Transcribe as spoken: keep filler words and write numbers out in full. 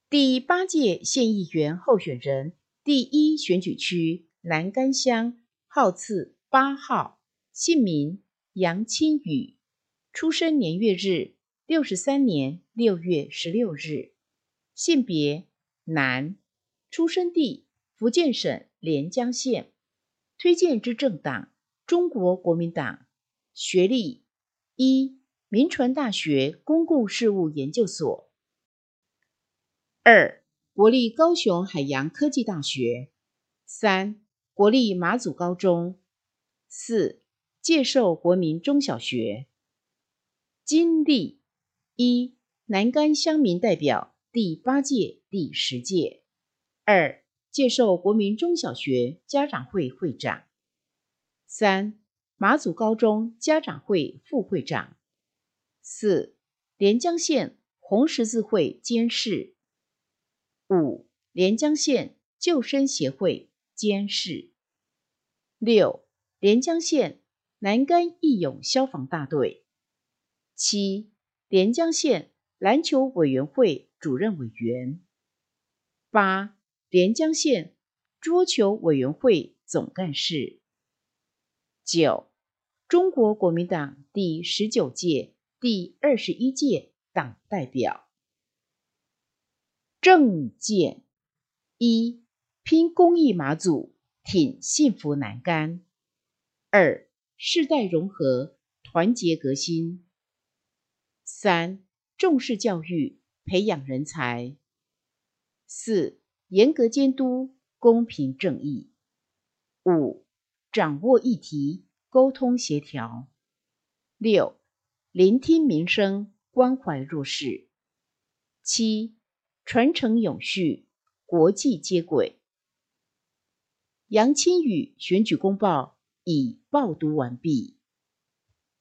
第八届县议员候选人，第一选举区南竿乡，号次八号，姓名杨清宇，出生年月日六十三年六月十六日，性别男，出生地福建省连江县，推荐之政党中国国民党，学历一，民传大学公共事务研究所。二、国立高雄海洋科技大学。三、国立马祖高中。四、介寿国民中小学。经历一、南竿乡民代表第八届、第十届。二、介寿国民中小学家长会会长。三、马祖高中家长会副会长。四、连江县红十字会监事。五、连江县救生协会监事。六、连江县南竿义勇消防大队。七、连江县篮球委员会主任委员。八、连江县桌球委员会总干事。九、中国国民党第十九届、第二十一届党代表。政见一、拼公益马祖，挺幸福南竿。二、世代融合，团结革新。三、重视教育，培养人才。四、严格监督，公平正义。五、掌握议题，沟通协调。六、聆听民声，关怀弱势。七、传承永续，国际接轨。杨清宇选举公报已报读完毕。